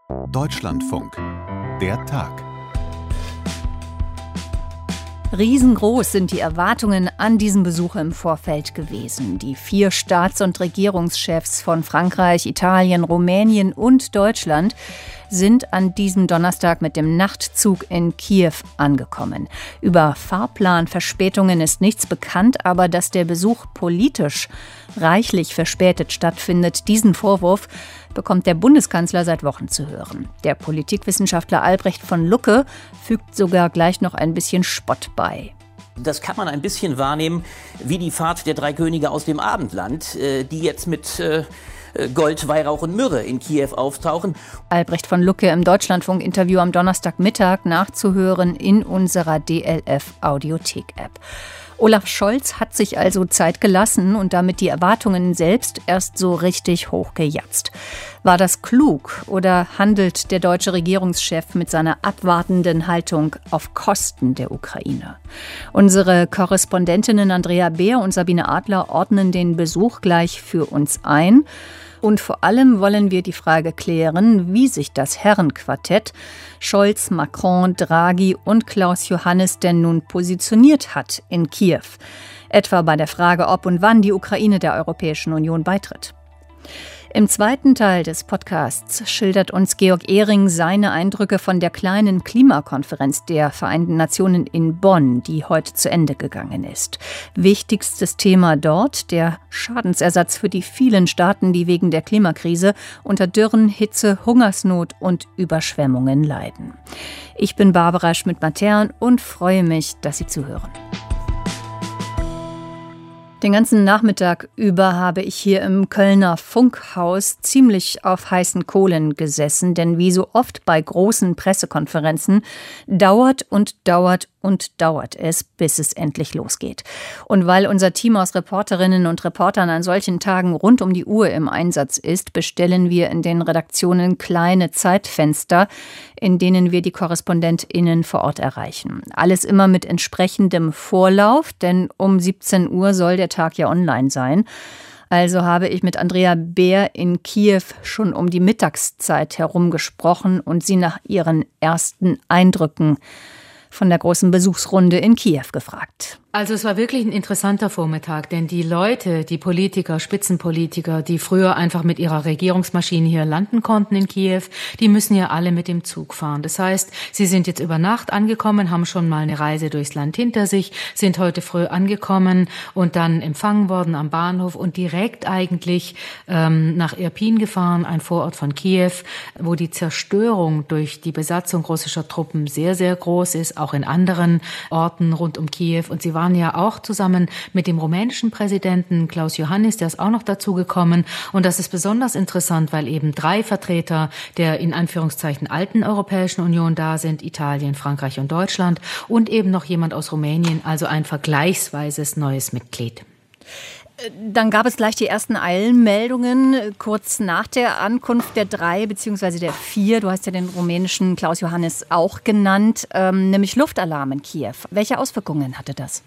Deutschlandfunk. Der Tag. Riesengroß sind die Erwartungen an diesen Besuch im Vorfeld gewesen. Die 4 Staats- und Regierungschefs von Frankreich, Italien, Rumänien und Deutschland sind an diesem Donnerstag mit dem Nachtzug in Kiew angekommen. Über Fahrplanverspätungen ist nichts bekannt, aber dass der Besuch politisch reichlich verspätet stattfindet, diesen Vorwurf bekommt der Bundeskanzler seit Wochen zu hören. Der Politikwissenschaftler Albrecht von Lucke fügt sogar gleich noch ein bisschen Spott bei. Das kann man ein bisschen wahrnehmen wie die Fahrt der 3 Könige aus dem Abendland, die jetzt mit Gold, Weihrauch und Myrrhe in Kiew auftauchen. Albrecht von Lucke im Deutschlandfunk-Interview am Donnerstagmittag nachzuhören in unserer DLF-Audiothek-App. Olaf Scholz hat sich also Zeit gelassen und damit die Erwartungen selbst erst so richtig hochgejatzt. War das klug oder handelt der deutsche Regierungschef mit seiner abwartenden Haltung auf Kosten der Ukraine? Unsere Korrespondentinnen Andrea Beer und Sabine Adler ordnen den Besuch gleich für uns ein. Und vor allem wollen wir die Frage klären, wie sich das Herrenquartett Scholz, Macron, Draghi und Klaus Johannes denn nun positioniert hat in Kiew. Etwa bei der Frage, ob und wann die Ukraine der Europäischen Union beitritt. Im zweiten Teil des Podcasts schildert uns Georg Ehring seine Eindrücke von der kleinen Klimakonferenz der Vereinten Nationen in Bonn, die heute zu Ende gegangen ist. Wichtigstes Thema dort, der Schadensersatz für die vielen Staaten, die wegen der Klimakrise unter Dürren, Hitze, Hungersnot und Überschwemmungen leiden. Ich bin Barbara Schmidt-Matern und freue mich, dass Sie zuhören. Den ganzen Nachmittag über habe ich hier im Kölner Funkhaus ziemlich auf heißen Kohlen gesessen, denn wie so oft bei großen Pressekonferenzen dauert es, bis es endlich losgeht. Und weil unser Team aus Reporterinnen und Reportern an solchen Tagen rund um die Uhr im Einsatz ist, bestellen wir in den Redaktionen kleine Zeitfenster, in denen wir die KorrespondentInnen vor Ort erreichen. Alles immer mit entsprechendem Vorlauf, denn um 17 Uhr soll der Tag ja online sein. Also habe ich mit Andrea Beer in Kiew schon um die Mittagszeit herum gesprochen und sie nach ihren ersten Eindrücken von der großen Besuchsrunde in Kiew gefragt. Also es war wirklich ein interessanter Vormittag, denn die Leute, die Politiker, Spitzenpolitiker, die früher einfach mit ihrer Regierungsmaschine hier landen konnten in Kiew, die müssen ja alle mit dem Zug fahren. Das heißt, sie sind jetzt über Nacht angekommen, haben schon mal eine Reise durchs Land hinter sich, sind heute früh angekommen und dann empfangen worden am Bahnhof und direkt eigentlich nach Irpin gefahren, ein Vorort von Kiew, wo die Zerstörung durch die Besatzung russischer Truppen sehr, sehr groß ist, auch in anderen Orten rund um Kiew. Und sie waren ja auch zusammen mit dem rumänischen Präsidenten Klaus Johannes, der ist auch noch dazu gekommen. Und das ist besonders interessant, weil eben 3 Vertreter der in Anführungszeichen alten Europäischen Union da sind, Italien, Frankreich und Deutschland und eben noch jemand aus Rumänien, also ein vergleichsweises neues Mitglied. Dann gab es gleich die ersten Eilmeldungen kurz nach der Ankunft der 3 bzw. der 4. Du hast ja den rumänischen Klaus Johannes auch genannt, nämlich Luftalarm in Kiew. Welche Auswirkungen hatte das?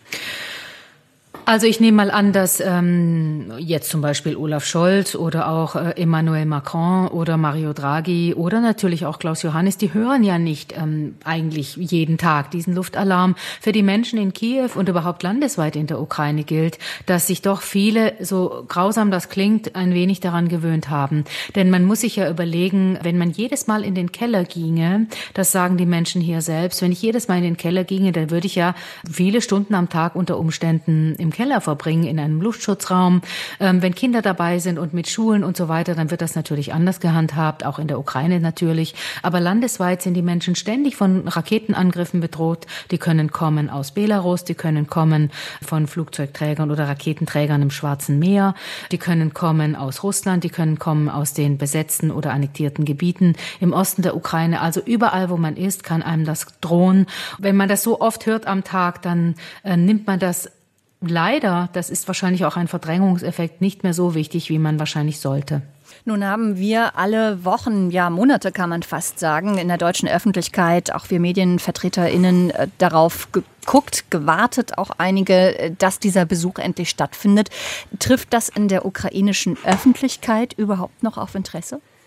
Also ich nehme mal an, dass jetzt zum Beispiel Olaf Scholz oder auch Emmanuel Macron oder Mario Draghi oder natürlich auch Klaus Johannes, die hören ja nicht eigentlich jeden Tag diesen Luftalarm. Für die Menschen in Kiew und überhaupt landesweit in der Ukraine gilt, dass sich doch viele, so grausam das klingt, ein wenig daran gewöhnt haben. Denn man muss sich ja überlegen, wenn man jedes Mal in den Keller ginge, das sagen die Menschen hier selbst, wenn ich jedes Mal in den Keller ginge, dann würde ich ja viele Stunden am Tag unter Umständen im Keller verbringen, in einem Luftschutzraum. Wenn Kinder dabei sind und mit Schulen und so weiter, dann wird das natürlich anders gehandhabt, auch in der Ukraine natürlich. Aber landesweit sind die Menschen ständig von Raketenangriffen bedroht. Die können kommen aus Belarus, die können kommen von Flugzeugträgern oder Raketenträgern im Schwarzen Meer, die können kommen aus Russland, die können kommen aus den besetzten oder annektierten Gebieten im Osten der Ukraine. Also überall, wo man ist, kann einem das drohen. Wenn man das so oft hört am Tag, dann nimmt man das leider, das ist wahrscheinlich auch ein Verdrängungseffekt, nicht mehr so wichtig, wie man wahrscheinlich sollte. Nun haben wir alle Wochen, ja Monate kann man fast sagen, in der deutschen Öffentlichkeit, auch wir MedienvertreterInnen, darauf geguckt, gewartet, auch einige, dass dieser Besuch endlich stattfindet. Trifft das in der ukrainischen Öffentlichkeit überhaupt noch auf Interesse?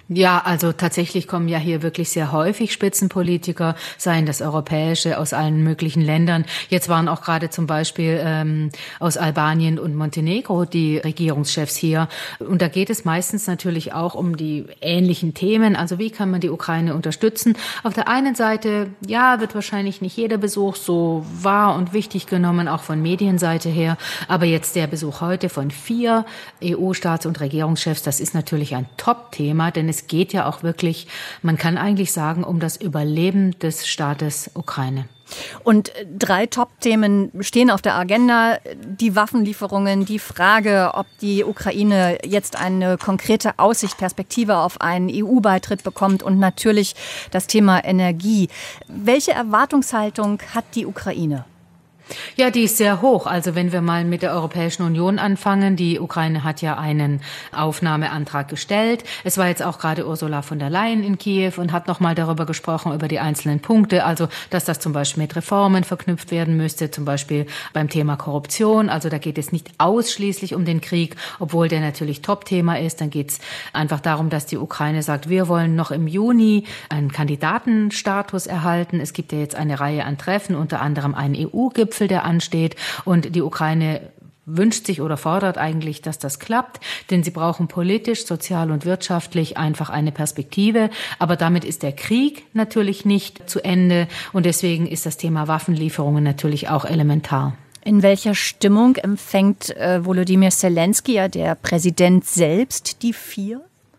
Ja, also tatsächlich kommen ja hier wirklich sehr häufig Spitzenpolitiker, seien das europäische, aus allen möglichen Ländern. Jetzt waren auch gerade zum Beispiel aus Albanien und Montenegro die Regierungschefs hier. Und da geht es meistens natürlich auch um die ähnlichen Themen. Also wie kann man die Ukraine unterstützen? Auf der einen Seite, ja, wird wahrscheinlich nicht jeder Besuch so wahr und wichtig genommen, auch von Medienseite her. Aber jetzt der Besuch heute von 4 EU-Staats- und Regierungschefs, das ist natürlich ein Top-Thema, denn es geht ja auch wirklich, man kann eigentlich sagen, um das Überleben des Staates Ukraine. Und 3 Top-Themen stehen auf der Agenda. Die Waffenlieferungen, die Frage, ob die Ukraine jetzt eine konkrete Aussicht, Perspektive auf einen EU-Beitritt bekommt und natürlich das Thema Energie. Welche Erwartungshaltung hat die Ukraine? Ja, die ist sehr hoch. Also wenn wir mal mit der Europäischen Union anfangen, die Ukraine hat ja einen Aufnahmeantrag gestellt. Es war jetzt auch gerade Ursula von der Leyen in Kiew und hat nochmal darüber gesprochen, über die einzelnen Punkte. Also, dass das zum Beispiel mit Reformen verknüpft werden müsste, zum Beispiel beim Thema Korruption. Also da geht es nicht ausschließlich um den Krieg, obwohl der natürlich Top-Thema ist. Dann geht es einfach darum, dass die Ukraine sagt, wir wollen noch im Juni einen Kandidatenstatus erhalten. Es gibt ja jetzt eine Reihe an Treffen, unter anderem einen EU-Gipfel, der ansteht, und die Ukraine wünscht sich oder fordert eigentlich, dass das klappt, denn sie brauchen politisch, sozial und wirtschaftlich einfach eine Perspektive, aber damit ist der Krieg natürlich nicht zu Ende und deswegen ist das Thema Waffenlieferungen natürlich auch elementar. In welcher Stimmung empfängt Volodymyr Zelensky, ja der Präsident selbst, die 4?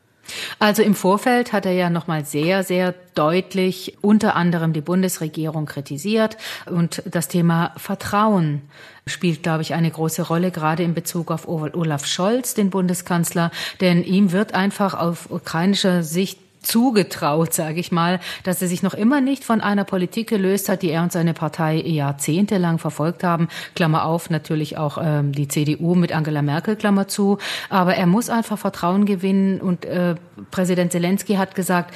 Also im Vorfeld hat er ja nochmal sehr, sehr deutlich unter anderem die Bundesregierung kritisiert und das Thema Vertrauen spielt, glaube ich, eine große Rolle, gerade in Bezug auf Olaf Scholz, den Bundeskanzler, denn ihm wird einfach auf ukrainischer Sicht zugetraut, sage ich mal, dass er sich noch immer nicht von einer Politik gelöst hat, die er und seine Partei jahrzehntelang verfolgt haben. Klammer auf, natürlich auch die CDU mit Angela Merkel, Klammer zu. Aber er muss einfach Vertrauen gewinnen und Präsident Zelensky hat gesagt,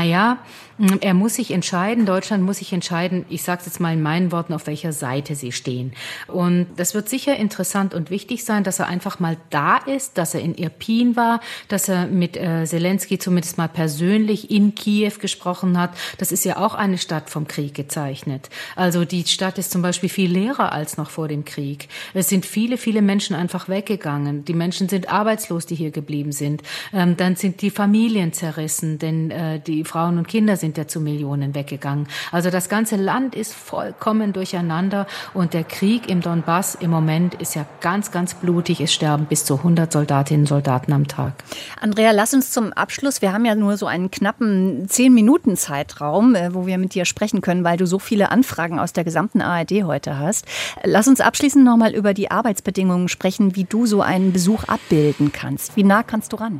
er muss sich entscheiden, Deutschland muss sich entscheiden, ich sage es jetzt mal in meinen Worten, auf welcher Seite sie stehen. Und das wird sicher interessant und wichtig sein, dass er einfach mal da ist, dass er in Irpin war, dass er mit Zelensky zumindest mal persönlich in Kiew gesprochen hat. Das ist ja auch eine Stadt vom Krieg gezeichnet. Also die Stadt ist zum Beispiel viel leerer als noch vor dem Krieg. Es sind viele, viele Menschen einfach weggegangen. Die Menschen sind arbeitslos, die hier geblieben sind. Dann sind die Familien zerrissen, denn die Frauen und Kinder sind ja zu Millionen weggegangen. Also das ganze Land ist vollkommen durcheinander und der Krieg im Donbass im Moment ist ja ganz, ganz blutig. Es sterben bis zu 100 Soldatinnen und Soldaten am Tag. Andrea, lass uns zum Abschluss, wir haben ja nur so einen knappen 10-Minuten-Zeitraum, wo wir mit dir sprechen können, weil du so viele Anfragen aus der gesamten ARD heute hast. Lass uns abschließend nochmal über die Arbeitsbedingungen sprechen, wie du so einen Besuch abbilden kannst. Wie nah kannst du ran?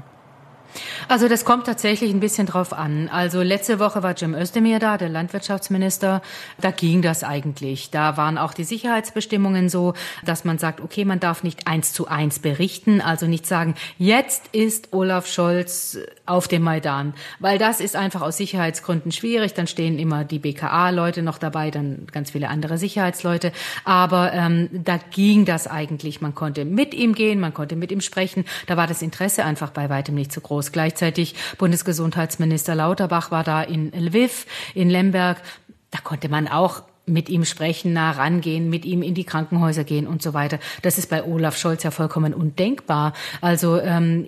Also das kommt tatsächlich ein bisschen drauf an. Also letzte Woche war Cem Özdemir da, der Landwirtschaftsminister. Da ging das eigentlich. Da waren auch die Sicherheitsbestimmungen so, dass man sagt, okay, man darf nicht 1:1 berichten, also nicht sagen, jetzt ist Olaf Scholz auf dem Maidan, weil das ist einfach aus Sicherheitsgründen schwierig. Dann stehen immer die BKA-Leute noch dabei, dann ganz viele andere Sicherheitsleute. Aber da ging das eigentlich. Man konnte mit ihm gehen, man konnte mit ihm sprechen. Da war das Interesse einfach bei weitem nicht so groß. Gleichzeitig Bundesgesundheitsminister Lauterbach war da in Lviv, in Lemberg. Da konnte man auch mit ihm sprechen, nah rangehen, mit ihm in die Krankenhäuser gehen und so weiter. Das ist bei Olaf Scholz ja vollkommen undenkbar. Also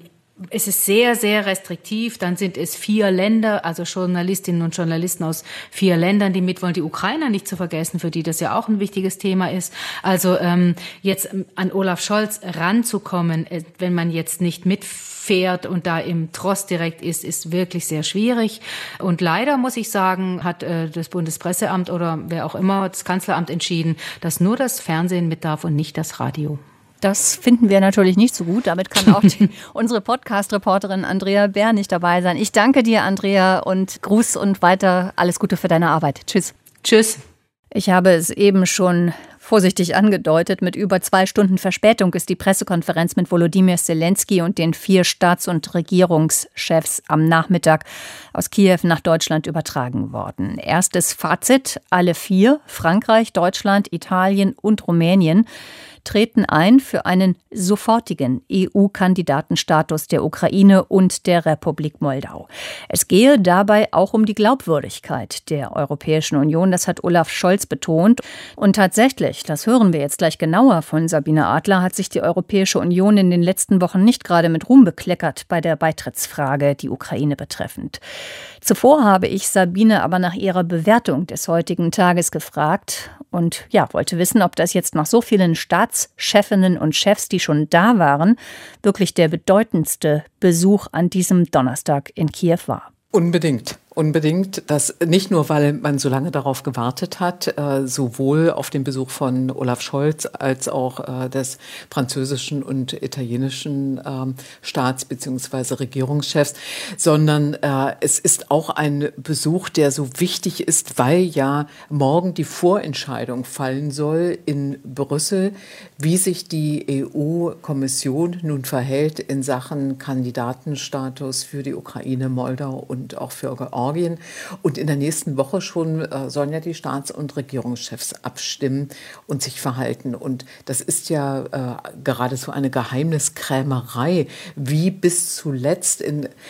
es ist sehr, sehr restriktiv. Dann sind es 4 Länder, also Journalistinnen und Journalisten aus 4 Ländern, die mitwollen. Die Ukrainer nicht zu vergessen, für die das ja auch ein wichtiges Thema ist. Also jetzt an Olaf Scholz ranzukommen, wenn man jetzt nicht mitfährt und da im Tross direkt ist wirklich sehr schwierig. Und leider, muss ich sagen, hat das Bundespresseamt oder wer auch immer, das Kanzleramt entschieden, dass nur das Fernsehen mit darf und nicht das Radio. Das finden wir natürlich nicht so gut. Damit kann auch unsere Podcast-Reporterin Andrea Bär nicht dabei sein. Ich danke dir, Andrea, und Gruß und weiter alles Gute für deine Arbeit. Tschüss. Tschüss. Ich habe es eben schon vorsichtig angedeutet. Mit über 2 Stunden Verspätung ist die Pressekonferenz mit Volodymyr Zelensky und den 4 Staats- und Regierungschefs am Nachmittag aus Kiew nach Deutschland übertragen worden. Erstes Fazit: alle 4, Frankreich, Deutschland, Italien und Rumänien, treten ein für einen sofortigen EU-Kandidatenstatus der Ukraine und der Republik Moldau. Es gehe dabei auch um die Glaubwürdigkeit der Europäischen Union, das hat Olaf Scholz betont. Und tatsächlich, das hören wir jetzt gleich genauer von Sabine Adler, hat sich die Europäische Union in den letzten Wochen nicht gerade mit Ruhm bekleckert bei der Beitrittsfrage, die Ukraine betreffend. Zuvor habe ich Sabine aber nach ihrer Bewertung des heutigen Tages gefragt und wollte wissen, ob das jetzt nach so vielen Staatschefinnen und Chefs, die schon da waren, wirklich der bedeutendste Besuch an diesem Donnerstag in Kiew war. Unbedingt. Das nicht nur, weil man so lange darauf gewartet hat, sowohl auf den Besuch von Olaf Scholz als auch des französischen und italienischen Staats- bzw. Regierungschefs, sondern es ist auch ein Besuch, der so wichtig ist, weil ja morgen die Vorentscheidung fallen soll in Brüssel, wie sich die EU-Kommission nun verhält in Sachen Kandidatenstatus für die Ukraine, Moldau und auch für Georgien. Und in der nächsten Woche schon sollen ja die Staats- und Regierungschefs abstimmen und sich verhalten. Und das ist ja geradezu eine Geheimniskrämerei, wie bis zuletzt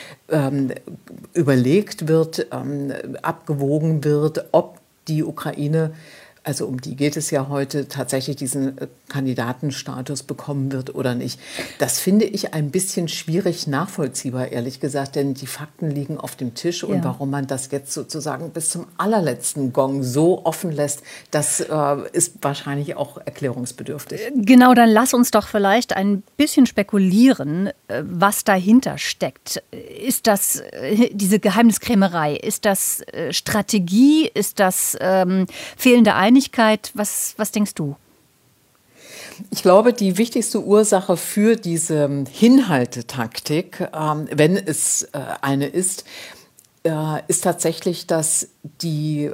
überlegt wird, abgewogen wird, ob die Ukraine, also um die geht es ja heute, tatsächlich diesen Kandidatenstatus bekommen wird oder nicht. Das finde ich ein bisschen schwierig nachvollziehbar, ehrlich gesagt, denn die Fakten liegen auf dem Tisch. Und warum man das jetzt sozusagen bis zum allerletzten Gong so offen lässt, das ist wahrscheinlich auch erklärungsbedürftig. Genau, dann lass uns doch vielleicht ein bisschen spekulieren, was dahinter steckt. Ist das diese Geheimniskrämerei? Ist das Strategie? Ist das fehlende Einigkeit? Was denkst du? Ich glaube, die wichtigste Ursache für diese Hinhaltetaktik, wenn es eine ist tatsächlich, dass die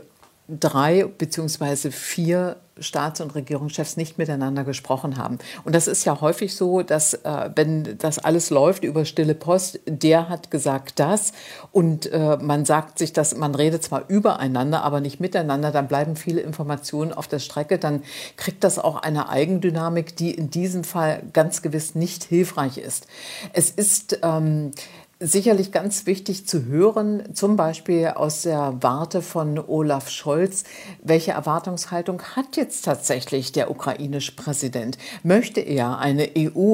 3 bzw. 4 Staats- und Regierungschefs nicht miteinander gesprochen haben. Und das ist ja häufig so, dass wenn das alles läuft über stille Post, der hat gesagt das und man sagt sich, dass man redet zwar übereinander, aber nicht miteinander, dann bleiben viele Informationen auf der Strecke, dann kriegt das auch eine Eigendynamik, die in diesem Fall ganz gewiss nicht hilfreich ist. Es ist sicherlich ganz wichtig zu hören, zum Beispiel aus der Warte von Olaf Scholz, welche Erwartungshaltung hat jetzt tatsächlich der ukrainische Präsident? Möchte er einen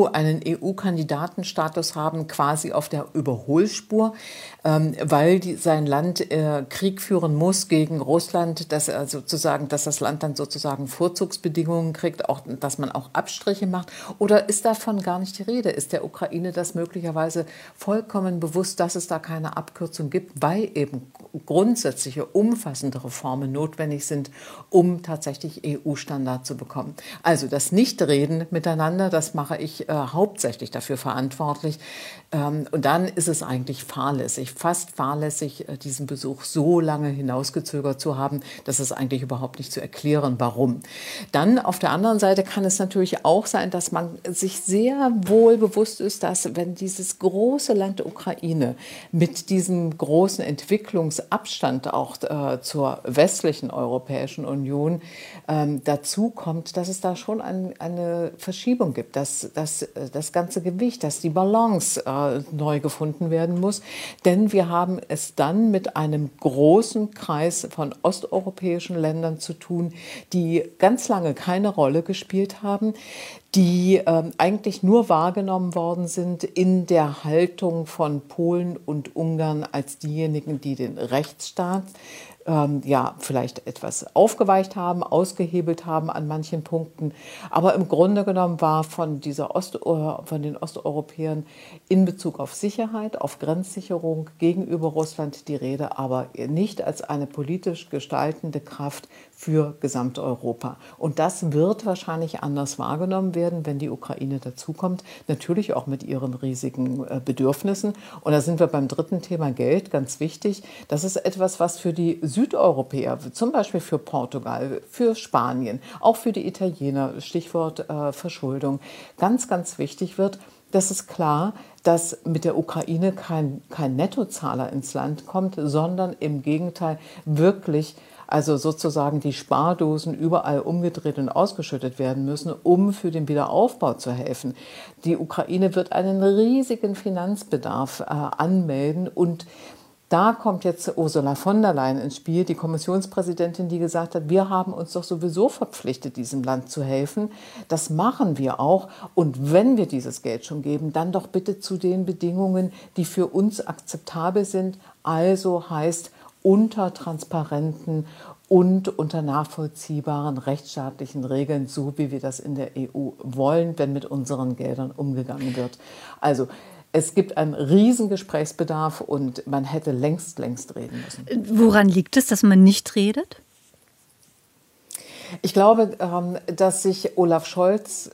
EU-Kandidatenstatus haben, quasi auf der Überholspur, weil sein Land Krieg führen muss gegen Russland, dass das Land dann sozusagen Vorzugsbedingungen kriegt, auch, dass man auch Abstriche macht? Oder ist davon gar nicht die Rede? Ist der Ukraine das möglicherweise vollkommen bewusst, dass es da keine Abkürzung gibt, weil eben grundsätzliche, umfassende Reformen notwendig sind, um tatsächlich EU-Standard zu bekommen. Also das Nichtreden miteinander, das mache ich hauptsächlich dafür verantwortlich. Und dann ist es eigentlich fast fahrlässig, diesen Besuch so lange hinausgezögert zu haben, dass es eigentlich überhaupt nicht zu erklären, warum. Dann auf der anderen Seite kann es natürlich auch sein, dass man sich sehr wohl bewusst ist, dass wenn dieses große Land Ukraine mit diesem großen Entwicklungsabstand auch zur westlichen Europäischen Union dazu kommt, dass es da schon eine Verschiebung gibt, dass das ganze Gewicht, dass die Balance neu gefunden werden muss. Denn wir haben es dann mit einem großen Kreis von osteuropäischen Ländern zu tun, die ganz lange keine Rolle gespielt haben, die eigentlich nur wahrgenommen worden sind in der Haltung von Polen und Ungarn als diejenigen, die den Rechtsstaat vielleicht etwas aufgeweicht haben, ausgehebelt haben an manchen Punkten. Aber im Grunde genommen war von den Osteuropäern in Bezug auf Sicherheit, auf Grenzsicherung gegenüber Russland die Rede, aber nicht als eine politisch gestaltende Kraft für Gesamteuropa. Und das wird wahrscheinlich anders wahrgenommen werden, wenn die Ukraine dazukommt. Natürlich auch mit ihren riesigen Bedürfnissen. Und da sind wir beim dritten Thema Geld, ganz wichtig. Das ist etwas, was für die Südeuropäer, zum Beispiel für Portugal, für Spanien, auch für die Italiener, Stichwort Verschuldung, ganz, ganz wichtig wird. Das ist klar, dass mit der Ukraine kein Nettozahler ins Land kommt, sondern im Gegenteil wirklich also sozusagen die Spardosen überall umgedreht und ausgeschüttet werden müssen, um für den Wiederaufbau zu helfen. Die Ukraine wird einen riesigen Finanzbedarf anmelden und da kommt jetzt Ursula von der Leyen ins Spiel, die Kommissionspräsidentin, die gesagt hat, wir haben uns doch sowieso verpflichtet, diesem Land zu helfen. Das machen wir auch. Und wenn wir dieses Geld schon geben, dann doch bitte zu den Bedingungen, die für uns akzeptabel sind. Also heißt unter transparenten und unter nachvollziehbaren rechtsstaatlichen Regeln, so wie wir das in der EU wollen, wenn mit unseren Geldern umgegangen wird. Also es gibt einen riesen Gesprächsbedarf und man hätte längst reden müssen. Woran liegt es, dass man nicht redet? Ich glaube, dass sich Olaf Scholz,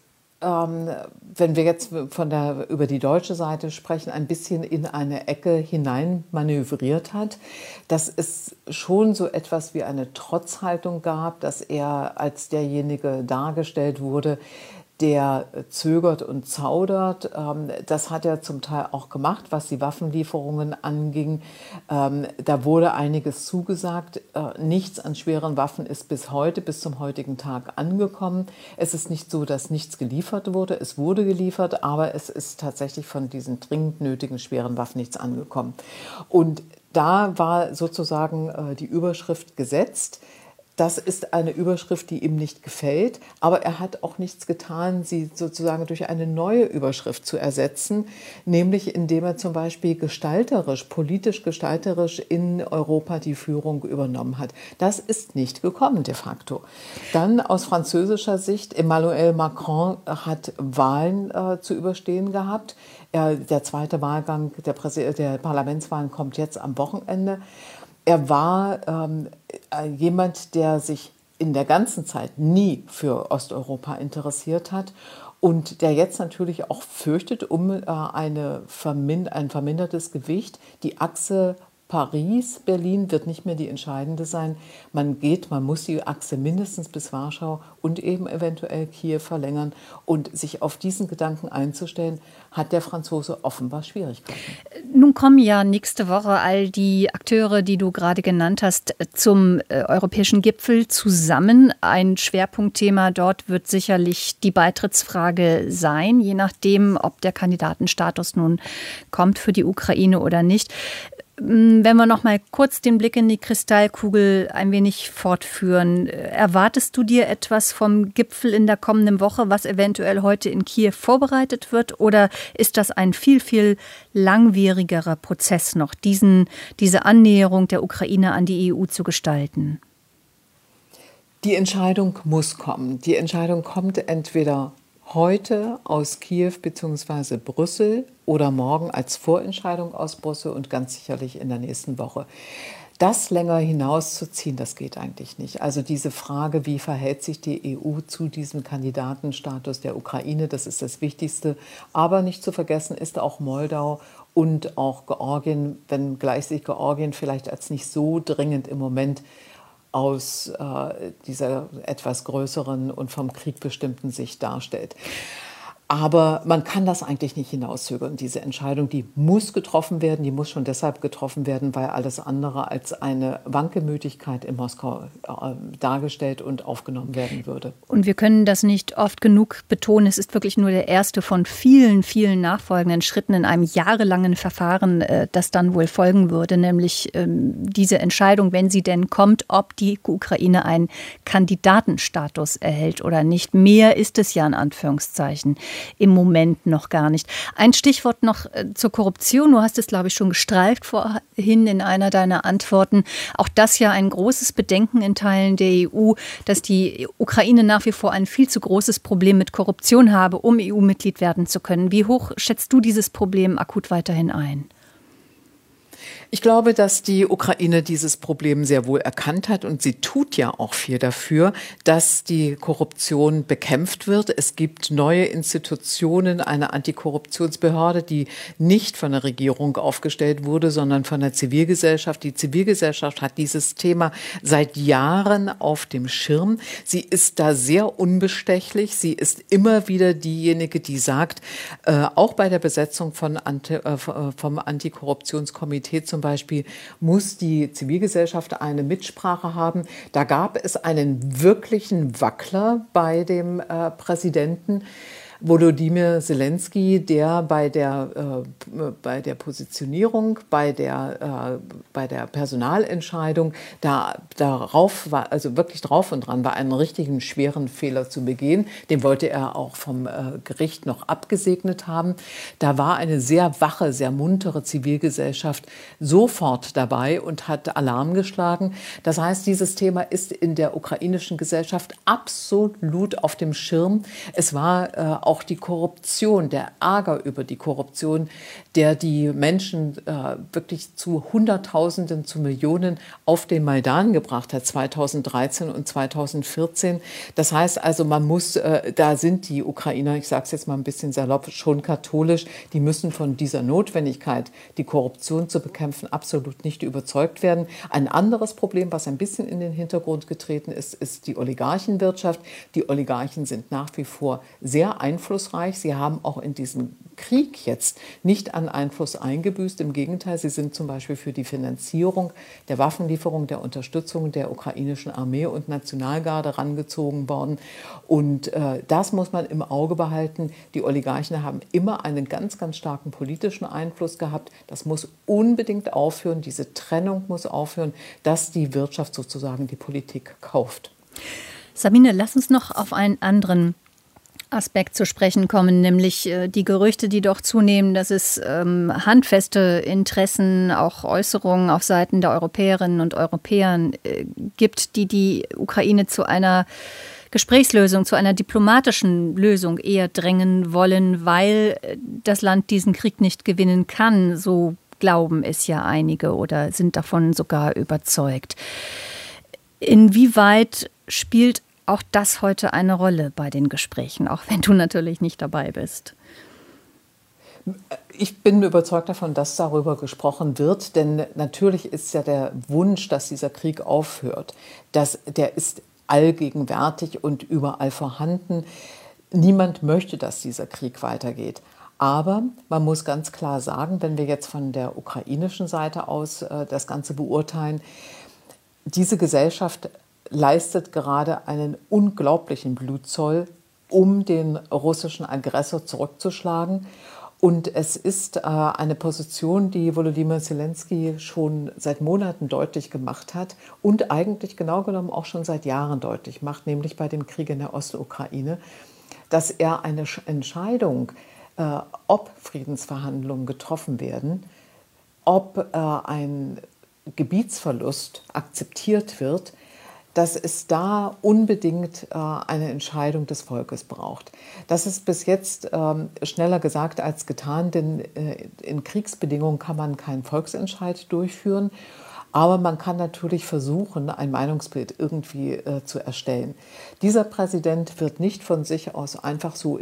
wenn wir jetzt über die deutsche Seite sprechen, ein bisschen in eine Ecke hinein manövriert hat, dass es schon so etwas wie eine Trotzhaltung gab, dass er als derjenige dargestellt wurde, der zögert und zaudert. Das hat er zum Teil auch gemacht, was die Waffenlieferungen anging. Da wurde einiges zugesagt. Nichts an schweren Waffen ist bis zum heutigen Tag angekommen. Es ist nicht so, dass nichts geliefert wurde. Es wurde geliefert, aber es ist tatsächlich von diesen dringend nötigen schweren Waffen nichts angekommen. Und da war sozusagen die Überschrift gesetzt. Das ist eine Überschrift, die ihm nicht gefällt, aber er hat auch nichts getan, sie sozusagen durch eine neue Überschrift zu ersetzen, nämlich indem er zum Beispiel politisch gestalterisch in Europa die Führung übernommen hat. Das ist nicht gekommen de facto. Dann aus französischer Sicht, Emmanuel Macron hat Wahlen zu überstehen gehabt. Der zweite Wahlgang der Parlamentswahlen kommt jetzt am Wochenende. Er war jemand, der sich in der ganzen Zeit nie für Osteuropa interessiert hat und der jetzt natürlich auch fürchtet um ein vermindertes Gewicht. Die Achse Paris-Berlin wird nicht mehr die entscheidende sein. Man muss die Achse mindestens bis Warschau und eben eventuell Kiew verlängern. Und sich auf diesen Gedanken einzustellen, hat der Franzose offenbar Schwierigkeiten. Nun kommen ja nächste Woche all die Akteure, die du gerade genannt hast, zum europäischen Gipfel zusammen. Ein Schwerpunktthema dort wird sicherlich die Beitrittsfrage sein, je nachdem, ob der Kandidatenstatus nun kommt für die Ukraine oder nicht. Wenn wir noch mal kurz den Blick in die Kristallkugel ein wenig fortführen, erwartest du dir etwas vom Gipfel in der kommenden Woche, was eventuell heute in Kiew vorbereitet wird? Oder ist das ein viel, viel langwierigerer Prozess noch, diese Annäherung der Ukraine an die EU zu gestalten? Die Entscheidung muss kommen. Die Entscheidung kommt entweder heute aus Kiew bzw. Brüssel oder morgen als Vorentscheidung aus Brüssel und ganz sicherlich in der nächsten Woche. Das länger hinauszuziehen, das geht eigentlich nicht. Also diese Frage, wie verhält sich die EU zu diesem Kandidatenstatus der Ukraine, das ist das Wichtigste. Aber nicht zu vergessen ist auch Moldau und auch Georgien, wenngleich sich Georgien vielleicht als nicht so dringend im Moment aus dieser etwas größeren und vom Krieg bestimmten Sicht darstellt. Aber man kann das eigentlich nicht hinauszögern. Diese Entscheidung, die muss getroffen werden. Die muss schon deshalb getroffen werden, weil alles andere als eine Wankelmütigkeit in Moskau dargestellt und aufgenommen werden würde. Und wir können das nicht oft genug betonen. Es ist wirklich nur der erste von vielen, vielen nachfolgenden Schritten in einem jahrelangen Verfahren, das dann wohl folgen würde. Nämlich diese Entscheidung, wenn sie denn kommt, ob die Ukraine einen Kandidatenstatus erhält oder nicht. Mehr ist es ja in Anführungszeichen im Moment noch gar nicht. Ein Stichwort noch zur Korruption. Du hast es, glaube ich, schon gestreift vorhin in einer deiner Antworten. Auch das ja ein großes Bedenken in Teilen der EU, dass die Ukraine nach wie vor ein viel zu großes Problem mit Korruption habe, um EU-Mitglied werden zu können. Wie hoch schätzt du dieses Problem akut weiterhin ein? Ich glaube, dass die Ukraine dieses Problem sehr wohl erkannt hat und sie tut ja auch viel dafür, dass die Korruption bekämpft wird. Es gibt neue Institutionen, eine Antikorruptionsbehörde, die nicht von der Regierung aufgestellt wurde, sondern von der Zivilgesellschaft. Die Zivilgesellschaft hat dieses Thema seit Jahren auf dem Schirm. Sie ist da sehr unbestechlich. Sie ist immer wieder diejenige, die sagt, auch bei der Besetzung vom Antikorruptionskomitee zum zum Beispiel muss die Zivilgesellschaft eine Mitsprache haben. Da gab es einen wirklichen Wackler bei dem Präsidenten, Volodymyr Zelensky, der bei der Positionierung, bei der Personalentscheidung darauf war, also wirklich drauf und dran war, einen richtigen schweren Fehler zu begehen. Den wollte er auch vom Gericht noch abgesegnet haben. Da war eine sehr wache, sehr muntere Zivilgesellschaft sofort dabei und hat Alarm geschlagen. Das heißt, dieses Thema ist in der ukrainischen Gesellschaft absolut auf dem Schirm. Es war auch die Korruption, der Ärger über die Korruption, der die Menschen wirklich zu Hunderttausenden, zu Millionen auf den Maidan gebracht hat, 2013 und 2014. Das heißt also, man muss, da sind die Ukrainer, ich sage es jetzt mal ein bisschen salopp, schon katholisch, die müssen von dieser Notwendigkeit, die Korruption zu bekämpfen, absolut nicht überzeugt werden. Ein anderes Problem, was ein bisschen in den Hintergrund getreten ist, ist die Oligarchenwirtschaft. Die Oligarchen sind nach wie vor sehr einflussreich. Sie haben auch in diesem Krieg jetzt nicht an Einfluss eingebüßt. Im Gegenteil, sie sind zum Beispiel für die Finanzierung der Waffenlieferung, der Unterstützung der ukrainischen Armee und Nationalgarde herangezogen worden. Und das muss man im Auge behalten. Die Oligarchen haben immer einen ganz, ganz starken politischen Einfluss gehabt. Das muss unbedingt aufhören. Diese Trennung muss aufhören, dass die Wirtschaft sozusagen die Politik kauft. Sabine, lass uns noch auf einen anderen Aspekt zu sprechen kommen, nämlich die Gerüchte, die doch zunehmen, dass es handfeste Interessen, auch Äußerungen auf Seiten der Europäerinnen und Europäer gibt, die die Ukraine zu einer Gesprächslösung, zu einer diplomatischen Lösung eher drängen wollen, weil das Land diesen Krieg nicht gewinnen kann. So glauben es ja einige oder sind davon sogar überzeugt. Inwieweit spielt auch das heute eine Rolle bei den Gesprächen, auch wenn du natürlich nicht dabei bist? Ich bin überzeugt davon, dass darüber gesprochen wird, denn natürlich ist ja der Wunsch, dass dieser Krieg aufhört, der ist allgegenwärtig und überall vorhanden. Niemand möchte, dass dieser Krieg weitergeht. Aber man muss ganz klar sagen, wenn wir jetzt von der ukrainischen Seite aus das Ganze beurteilen, diese Gesellschaft leistet gerade einen unglaublichen Blutzoll, um den russischen Aggressor zurückzuschlagen. Und es ist eine Position, die Volodymyr Zelensky schon seit Monaten deutlich gemacht hat und eigentlich genau genommen auch schon seit Jahren deutlich macht, nämlich bei dem Krieg in der Ostukraine, dass er eine Entscheidung, ob Friedensverhandlungen getroffen werden, ob ein Gebietsverlust akzeptiert wird, dass es da unbedingt eine Entscheidung des Volkes braucht. Das ist bis jetzt schneller gesagt als getan, denn in Kriegsbedingungen kann man keinen Volksentscheid durchführen, aber man kann natürlich versuchen, ein Meinungsbild irgendwie zu erstellen. Dieser Präsident wird nicht von sich aus einfach so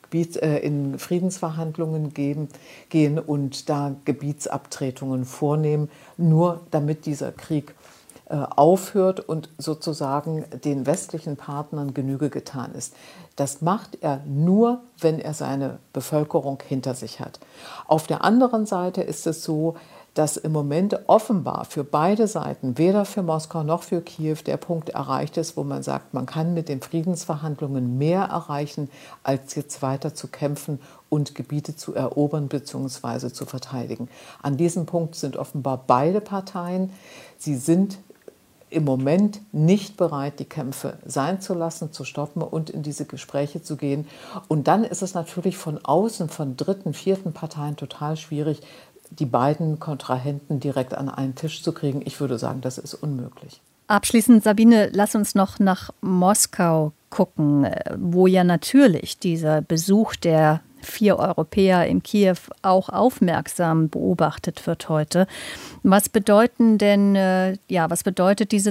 in Friedensverhandlungen gehen und da Gebietsabtretungen vornehmen, nur damit dieser Krieg aufhört und sozusagen den westlichen Partnern Genüge getan ist. Das macht er nur, wenn er seine Bevölkerung hinter sich hat. Auf der anderen Seite ist es so, dass im Moment offenbar für beide Seiten, weder für Moskau noch für Kiew, der Punkt erreicht ist, wo man sagt, man kann mit den Friedensverhandlungen mehr erreichen, als jetzt weiter zu kämpfen und Gebiete zu erobern bzw. zu verteidigen. An diesem Punkt sind offenbar beide Parteien. Sie sind im Moment nicht bereit, die Kämpfe sein zu lassen, zu stoppen und in diese Gespräche zu gehen. Und dann ist es natürlich von außen, von dritten, vierten Parteien total schwierig, die beiden Kontrahenten direkt an einen Tisch zu kriegen. Ich würde sagen, das ist unmöglich. Abschließend, Sabine, lass uns noch nach Moskau gucken, wo ja natürlich dieser Besuch der 4 Europäer in Kiew auch aufmerksam beobachtet wird heute. Was bedeutet diese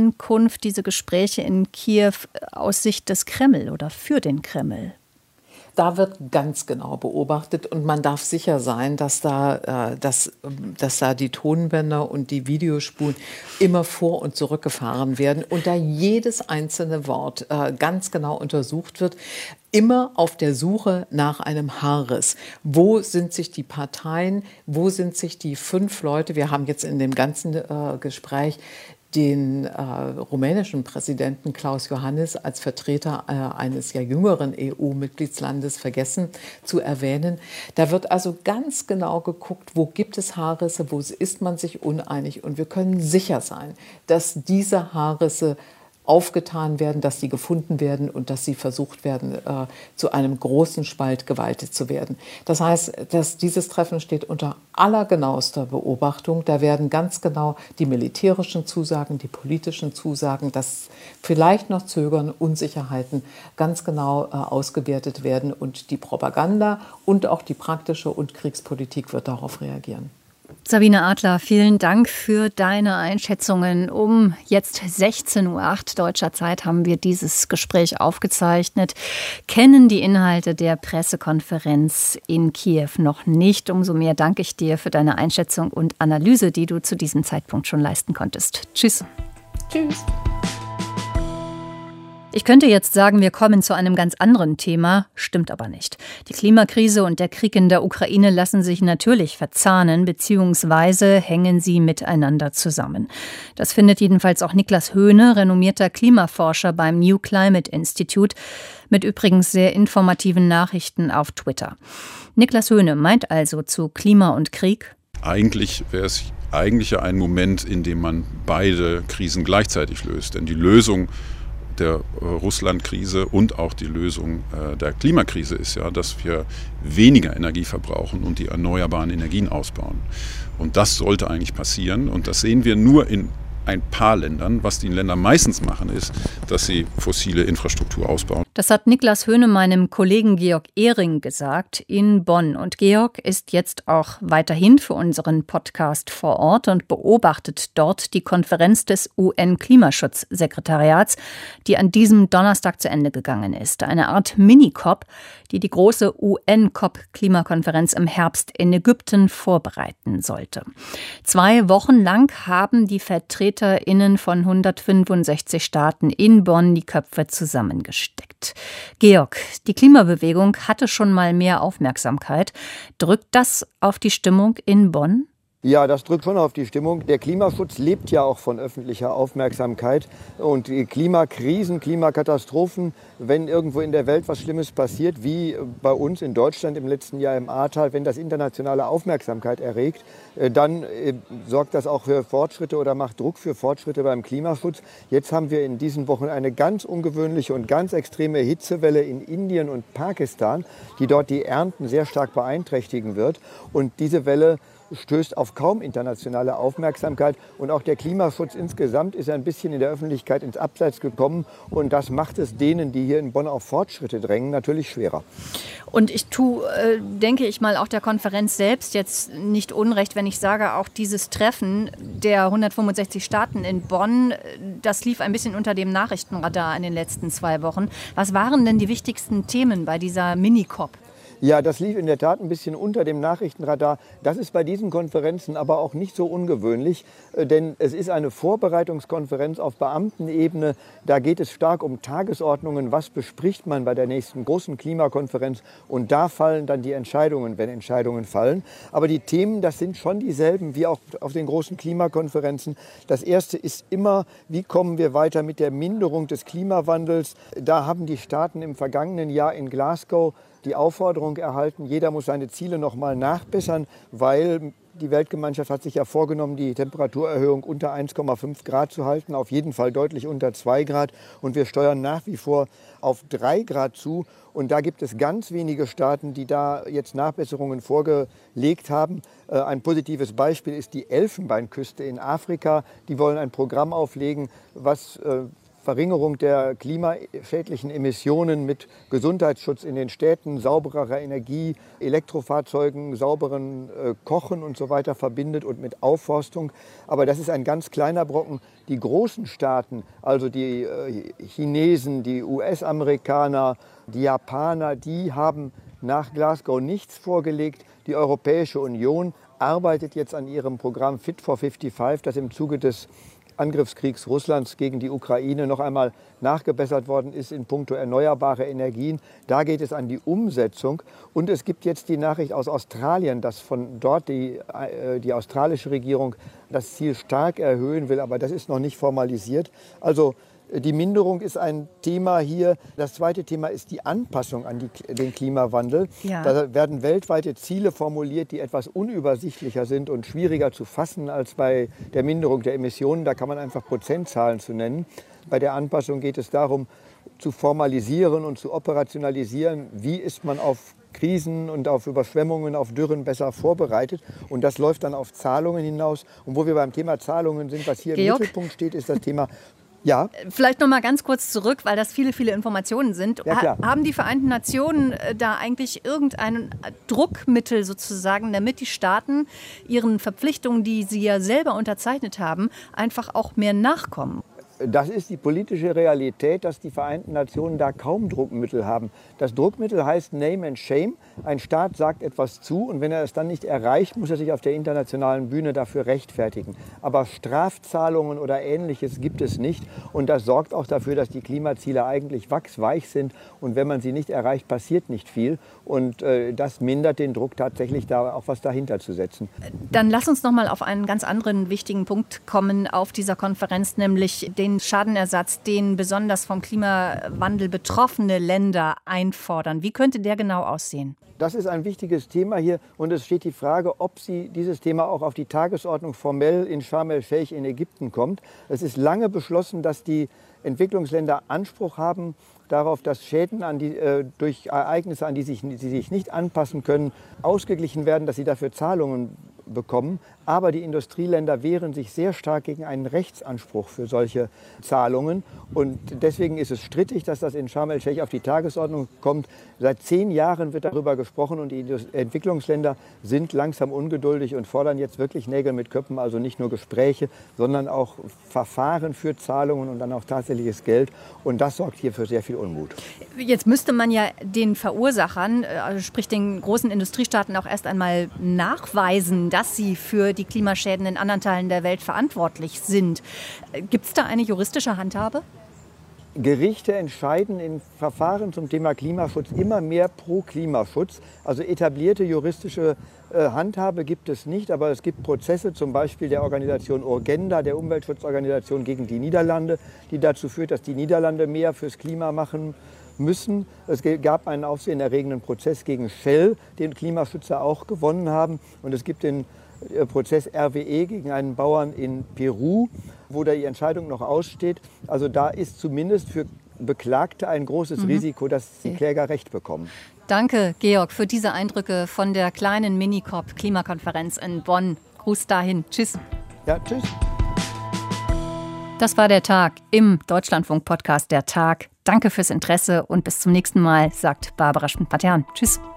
Zusammenkunft, diese Gespräche in Kiew aus Sicht des Kreml oder für den Kreml? Da wird ganz genau beobachtet und man darf sicher sein, dass da die Tonbänder und die Videospulen immer vor- und zurückgefahren werden und da jedes einzelne Wort ganz genau untersucht wird. Immer auf der Suche nach einem Haarriss. Wo sind sich die Parteien? Wo sind sich die 5 Leute? Wir haben jetzt in dem ganzen Gespräch den rumänischen Präsidenten Klaus Iohannis als Vertreter eines ja jüngeren EU-Mitgliedslandes vergessen zu erwähnen. Da wird also ganz genau geguckt, wo gibt es Haarrisse, wo ist man sich uneinig. Und wir können sicher sein, dass diese Haarrisse aufgetan werden, dass sie gefunden werden und dass sie versucht werden, zu einem großen Spalt geweitet zu werden. Das heißt, dass dieses Treffen steht unter allergenauester Beobachtung. Da werden ganz genau die militärischen Zusagen, die politischen Zusagen, das vielleicht noch Zögern, Unsicherheiten ganz genau ausgewertet werden. Und die Propaganda und auch die praktische und Kriegspolitik wird darauf reagieren. Sabine Adler, vielen Dank für deine Einschätzungen. Um jetzt 16:08 Uhr deutscher Zeit haben wir dieses Gespräch aufgezeichnet, kennen die Inhalte der Pressekonferenz in Kiew noch nicht. Umso mehr danke ich dir für deine Einschätzung und Analyse, die du zu diesem Zeitpunkt schon leisten konntest. Tschüss. Tschüss. Ich könnte jetzt sagen, wir kommen zu einem ganz anderen Thema, stimmt aber nicht. Die Klimakrise und der Krieg in der Ukraine lassen sich natürlich verzahnen, beziehungsweise hängen sie miteinander zusammen. Das findet jedenfalls auch Niklas Höhne, renommierter Klimaforscher beim New Climate Institute, mit übrigens sehr informativen Nachrichten auf Twitter. Niklas Höhne meint also zu Klima und Krieg: Eigentlich wäre es ja ein Moment, in dem man beide Krisen gleichzeitig löst. Denn die Lösung der Russland-Krise und auch die Lösung der Klimakrise ist ja, dass wir weniger Energie verbrauchen und die erneuerbaren Energien ausbauen. Und das sollte eigentlich passieren. Und das sehen wir nur in ein paar Ländern. Was die Länder meistens machen, ist, dass sie fossile Infrastruktur ausbauen. Das hat Niklas Höhne meinem Kollegen Georg Ehring gesagt in Bonn. Und Georg ist jetzt auch weiterhin für unseren Podcast vor Ort und beobachtet dort die Konferenz des UN-Klimaschutzsekretariats, die an diesem Donnerstag zu Ende gegangen ist. Eine Art Mini-COP, die die große UN-COP-Klimakonferenz im Herbst in Ägypten vorbereiten sollte. 2 Wochen lang haben die VertreterInnen von 165 Staaten in Bonn die Köpfe zusammengesteckt. Georg, die Klimabewegung hatte schon mal mehr Aufmerksamkeit. Drückt das auf die Stimmung in Bonn? Ja, das drückt schon auf die Stimmung. Der Klimaschutz lebt ja auch von öffentlicher Aufmerksamkeit. Und die Klimakrisen, Klimakatastrophen, wenn irgendwo in der Welt was Schlimmes passiert, wie bei uns in Deutschland im letzten Jahr im Ahrtal, wenn das internationale Aufmerksamkeit erregt, dann sorgt das auch für Fortschritte oder macht Druck für Fortschritte beim Klimaschutz. Jetzt haben wir in diesen Wochen eine ganz ungewöhnliche und ganz extreme Hitzewelle in Indien und Pakistan, die dort die Ernten sehr stark beeinträchtigen wird. Und diese Welle stößt auf kaum internationale Aufmerksamkeit. Und auch der Klimaschutz insgesamt ist ein bisschen in der Öffentlichkeit ins Abseits gekommen. Und das macht es denen, die hier in Bonn auf Fortschritte drängen, natürlich schwerer. Und ich denke ich mal, auch der Konferenz selbst jetzt nicht unrecht, wenn ich sage, auch dieses Treffen der 165 Staaten in Bonn, das lief ein bisschen unter dem Nachrichtenradar in den letzten 2 Wochen. Was waren denn die wichtigsten Themen bei dieser Mini-COP? Ja, das lief in der Tat ein bisschen unter dem Nachrichtenradar. Das ist bei diesen Konferenzen aber auch nicht so ungewöhnlich, denn es ist eine Vorbereitungskonferenz auf Beamtenebene. Da geht es stark um Tagesordnungen, was bespricht man bei der nächsten großen Klimakonferenz, und da fallen dann die Entscheidungen, wenn Entscheidungen fallen. Aber die Themen, das sind schon dieselben wie auch auf den großen Klimakonferenzen. Das erste ist immer, wie kommen wir weiter mit der Minderung des Klimawandels? Da haben die Staaten im vergangenen Jahr in Glasgow die Aufforderung erhalten, jeder muss seine Ziele noch mal nachbessern, weil die Weltgemeinschaft hat sich ja vorgenommen, die Temperaturerhöhung unter 1,5 Grad zu halten, auf jeden Fall deutlich unter 2 Grad. Und wir steuern nach wie vor auf 3 Grad zu. Und da gibt es ganz wenige Staaten, die da jetzt Nachbesserungen vorgelegt haben. Ein positives Beispiel ist die Elfenbeinküste in Afrika. Die wollen ein Programm auflegen, was Verringerung der klimaschädlichen Emissionen mit Gesundheitsschutz in den Städten, sauberer Energie, Elektrofahrzeugen, sauberen Kochen und so weiter verbindet und mit Aufforstung. Aber das ist ein ganz kleiner Brocken. Die großen Staaten, also die Chinesen, die US-Amerikaner, die Japaner, die haben nach Glasgow nichts vorgelegt. Die Europäische Union arbeitet jetzt an ihrem Programm Fit for 55, das im Zuge des Angriffskriegs Russlands gegen die Ukraine noch einmal nachgebessert worden ist in puncto erneuerbare Energien. Da geht es an die Umsetzung. Und es gibt jetzt die Nachricht aus Australien, dass von dort die australische Regierung das Ziel stark erhöhen will. Aber das ist noch nicht formalisiert. Also die Minderung ist ein Thema hier. Das zweite Thema ist die Anpassung an den Klimawandel. Ja. Da werden weltweite Ziele formuliert, die etwas unübersichtlicher sind und schwieriger zu fassen als bei der Minderung der Emissionen. Da kann man einfach Prozentzahlen zu nennen. Bei der Anpassung geht es darum, zu formalisieren und zu operationalisieren, wie ist man auf Krisen und auf Überschwemmungen, auf Dürren besser vorbereitet. Und das läuft dann auf Zahlungen hinaus. Und wo wir beim Thema Zahlungen sind, was hier Georg? im Mittelpunkt steht, ist das Thema. Ja. Vielleicht noch mal ganz kurz zurück, weil das viele Informationen sind. Ja, haben die Vereinten Nationen da eigentlich irgendein Druckmittel sozusagen, damit die Staaten ihren Verpflichtungen, die sie ja selber unterzeichnet haben, einfach auch mehr nachkommen? Das ist die politische Realität, dass die Vereinten Nationen da kaum Druckmittel haben. Das Druckmittel heißt Name and Shame. Ein Staat sagt etwas zu und wenn er es dann nicht erreicht, muss er sich auf der internationalen Bühne dafür rechtfertigen. Aber Strafzahlungen oder Ähnliches gibt es nicht und das sorgt auch dafür, dass die Klimaziele eigentlich wachsweich sind und wenn man sie nicht erreicht, passiert nicht viel und das mindert den Druck tatsächlich, da auch was dahinter zu setzen. Dann lass uns noch mal auf einen ganz anderen wichtigen Punkt kommen auf dieser Konferenz, nämlich den Schadenersatz, den besonders vom Klimawandel betroffene Länder einfordern. Wie könnte der genau aussehen? Das ist ein wichtiges Thema hier und es steht die Frage, ob dieses Thema auch auf die Tagesordnung formell in Sharm el-Sheikh in Ägypten kommt. Es ist lange beschlossen, dass die Entwicklungsländer Anspruch haben darauf, dass Schäden durch Ereignisse, an die sich nicht anpassen können, ausgeglichen werden, dass sie dafür Zahlungen bekommen. Aber die Industrieländer wehren sich sehr stark gegen einen Rechtsanspruch für solche Zahlungen. Und deswegen ist es strittig, dass das in Sharm el-Sheikh auf die Tagesordnung kommt. Seit 10 Jahren wird darüber gesprochen und die Entwicklungsländer sind langsam ungeduldig und fordern jetzt wirklich Nägel mit Köpfen, also nicht nur Gespräche, sondern auch Verfahren für Zahlungen und dann auch tatsächliches Geld. Und das sorgt hier für sehr viel Unmut. Jetzt müsste man ja den Verursachern, sprich den großen Industriestaaten, auch erst einmal nachweisen, dass sie für die Klimaschäden in anderen Teilen der Welt verantwortlich sind. Gibt es da eine juristische Handhabe? Gerichte entscheiden in Verfahren zum Thema Klimaschutz immer mehr pro Klimaschutz. Also etablierte juristische Handhabe gibt es nicht, aber es gibt Prozesse, zum Beispiel der Organisation Urgenda, der Umweltschutzorganisation gegen die Niederlande, die dazu führt, dass die Niederlande mehr fürs Klima machen müssen. Es gab einen aufsehenerregenden Prozess gegen Shell, den Klimaschützer auch gewonnen haben. Und es gibt den Prozess RWE gegen einen Bauern in Peru, wo die Entscheidung noch aussteht. Also da ist zumindest für Beklagte ein großes Risiko, dass die Kläger Recht bekommen. Danke, Georg, für diese Eindrücke von der kleinen Mini-COP-Klimakonferenz in Bonn. Gruß dahin. Tschüss. Ja, tschüss. Das war der Tag im Deutschlandfunk-Podcast Der Tag. Danke fürs Interesse und bis zum nächsten Mal, sagt Barbara Schmidt-Patern. Tschüss.